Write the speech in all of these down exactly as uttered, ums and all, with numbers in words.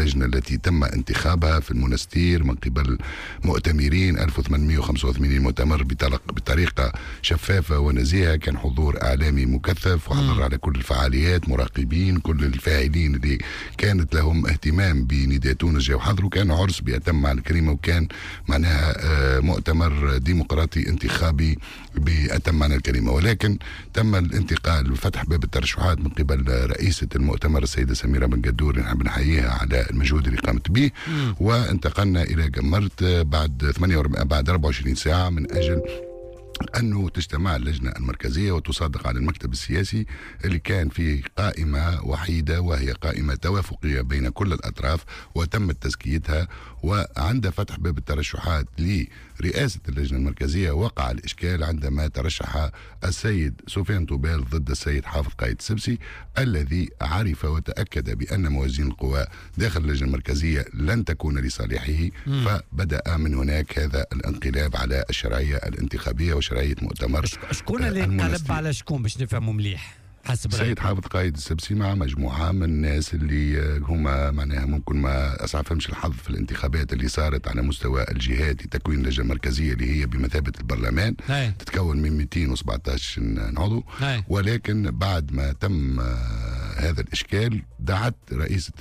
اللجنة التي تم انتخابها في المنستير من قبل مؤتمرين ألف وثمانمئة وخمسة وثمانين مؤتمر بطريقة شفافة ونزيهة. كان حضور إعلامي مكثف وحضر على كل الفعاليات، مراقبين كل الفاعلين اللي كانت لهم اهتمام بنداء تونس جاوا حضروا. كان عرس بأتم معنى الكلمة، وكان معناها مؤتمر ديمقراطي انتخابي بأتم معنى الكلمة. ولكن تم الانتقال وفتح باب الترشحات من قبل رئيسة المؤتمر السيدة سميرة بن قدور، نحن نحييها على المجهود اللي قامت به. وانتقلنا إلى جمرت بعد ثمانية وأربعين بعد أربعة وعشرين ساعة من أجل أنه تجتمع اللجنة المركزية وتصادق على المكتب السياسي اللي كان فيه قائمة وحيدة، وهي قائمة توافقية بين كل الأطراف وتم تزكيتها. وعند فتح باب الترشحات لرئاسة اللجنة المركزية وقع الإشكال عندما ترشح السيد سفيان طوبال ضد السيد حافظ قايد السبسي، الذي عرف وتأكد بأن موازين القوى داخل اللجنة المركزية لن تكون لصالحه. م. فبدأ من هناك هذا الانقلاب على الشرعية الانتخابية وشرعية مؤتمر. شكون اللي انقلب على شكون باش نفهموا مليح؟ حسب السيد حافظ قايد السبسي مع مجموعة من الناس اللي هما معناها ممكن ما أسعفهمش الحظ في الانتخابات اللي صارت على مستوى الجهات لتكوين اللجنة المركزية اللي هي بمثابة البرلمان. هاي. تتكون من مئتين وسبعة عشر عضو. هاي. ولكن بعد ما تم هذا الإشكال دعت رئيسة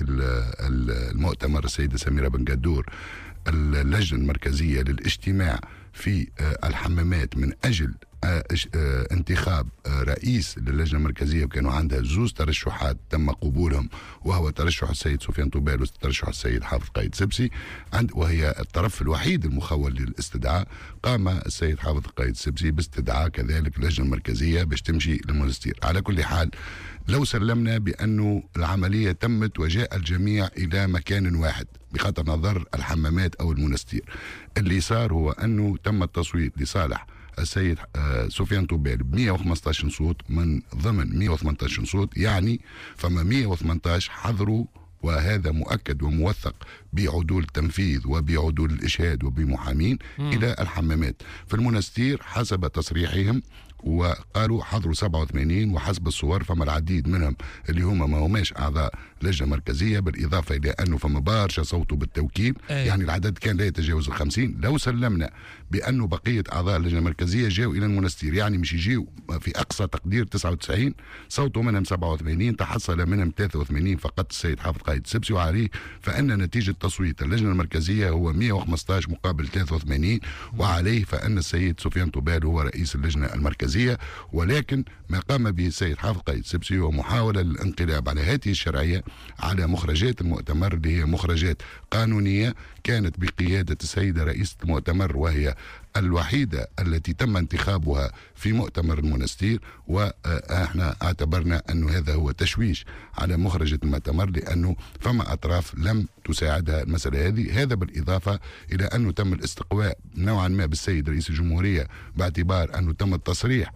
المؤتمر السيدة سميرة بن قدور اللجنة المركزية للاجتماع في الحمامات من أجل انتخاب رئيس للجنة المركزية. وكانوا عندها زوز ترشحات تم قبولهم، وهو ترشح السيد سفيان طوبال وترشح السيد حافظ قايد سبسي، عند وهي الطرف الوحيد المخول للاستدعاء. قام السيد حافظ قايد سبسي باستدعاء كذلك اللجنة المركزية باش تمشي للمنستير. على كل حال لو سلمنا بأنه العملية تمت وجاء الجميع إلى مكان واحد بخطر نظر الحمامات أو المنستير، اللي صار هو أنه تم التصويت لصالح السيد سفيان طوبال ب مئة وخمسة عشر صوت من ضمن مئة وثمانية عشر صوت، يعني فما مئة وثمانية عشر حضروا، وهذا مؤكد وموثق بعدول التنفيذ وبعدول الإشهاد وبمحامين إلى الحمامات. في المنستير حسب تصريحهم وقالوا حضروا سبعة وثمانين، وحسب الصور فما العديد منهم اللي هما ما هماش أعضاء لجنة مركزية، بالإضافة إلى أنه فما برشا صوتوا بالتوكيل. أي. يعني العدد كان لا يتجاوز الخمسين. لو سلمنا بأنه بقية أعضاء اللجنة المركزية جاءوا إلى المنستير، يعني مش يجيوا في أقصى تقدير تسعة وتسعين، صوتوا منهم سبعة وثمانين، تحصل منهم ثلاثة وثمانين فقط السيد حافظ قايد السبسي وعليه، فإن نتيجة تصويت اللجنة المركزية هو مئة وخمسة عشر مقابل ثلاثة وثمانين، وعليه فإن السيد سفيان طوبال هو رئيس اللجنة المركزية. ولكن ما قام به السيد حافظ قايد السبسي هو محاولة للانقلاب على هذه الشرعية على مخرجات المؤتمر اللي هي مخرجات قانونية كانت بقيادة السيدة رئيسة المؤتمر، وهي الوحيدة التي تم انتخابها في مؤتمر المنستير. واحنا اعتبرنا أنه هذا هو تشويش على مخرجة المؤتمر، لأنه فما أطراف لم تساعدها المسألة هذه. هذا بالإضافة إلى أنه تم الاستقواء نوعا ما بالسيد رئيس الجمهورية باعتبار أنه تم التصريح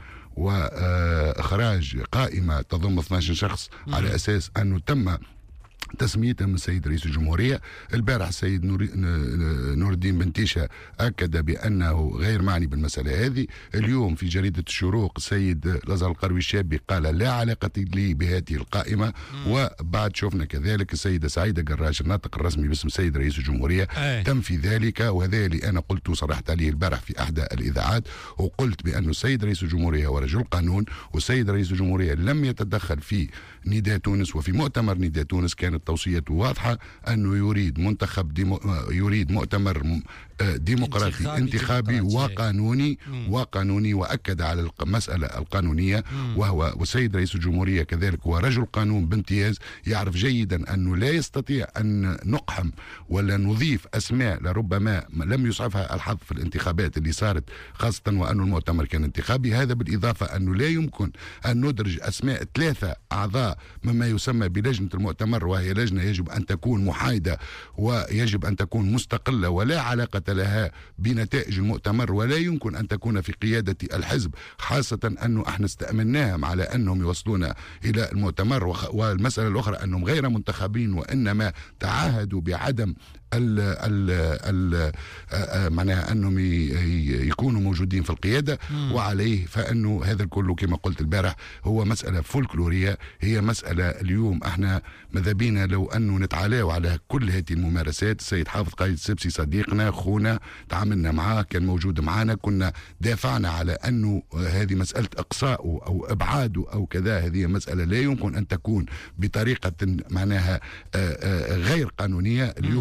وإخراج قائمة تضم اثني عشر شخص على أساس أنه تم تسميته من السيد رئيس الجمهورية. البارح السيد نور, نور الدين بنتيشة أكد بأنه غير معني بالمسألة هذه. اليوم في جريدة الشروق السيد الأزهر القروي الشابي قال لا علاقة لي بهذه القائمة. م. وبعد شفنا كذلك السيدة سعيدة قراش الناطق الرسمي باسم السيد رئيس الجمهورية أي. تم في ذلك، وهذا اللي أنا قلت وصرحت عليه البارح في أحدى الإذاعات، وقلت بأن السيد رئيس الجمهورية هو رجل قانون، والسيد رئيس الجمهورية لم يتدخل في نداء تونس. وفي مؤتمر نداء تونس كانت توصيته واضحة أنه يريد منتخب ديمو يريد مؤتمر ديمقراطي انتخابي وقانوني وقانوني وأكد على المسألة القانونية. وهو والسيد رئيس الجمهورية كذلك هو رجل قانون بامتياز، يعرف جيدا أنه لا يستطيع أن نقحم ولا نضيف أسماء لربما لم يسعفها الحظ في الانتخابات اللي صارت، خاصة وأن المؤتمر كان انتخابي. هذا بالإضافة أنه لا يمكن أن ندرج أسماء ثلاثة أعضاء مما يسمى بلجنة المؤتمر، وهي لجنة يجب أن تكون محايدة ويجب أن تكون مستقلة ولا علاقة لها بنتائج المؤتمر، ولا يمكن أن تكون في قيادة الحزب، خاصة أنه احنا استأمناهم على أنهم يوصلون إلى المؤتمر. والمسألة الأخرى أنهم غير منتخبين وإنما تعاهدوا بعدم ال ال ال معناها أنهم يكونوا موجودين في القيادة. مم. وعليه فأنه هذا الكل كما قلت البارح هو مسألة فولكلورية، هي مسألة اليوم احنا ماذا بينا لو أنه نتعالاو على كل هذه الممارسات. السيد حافظ قايد السبسي صديقنا خونا تعاملنا معاه، كان موجود معنا، كنا دافعنا على أنه هذه مسألة إقصاء أو إبعاده أو كذا، هذه مسألة لا يمكن أن تكون بطريقة معناها غير قانونية. اليوم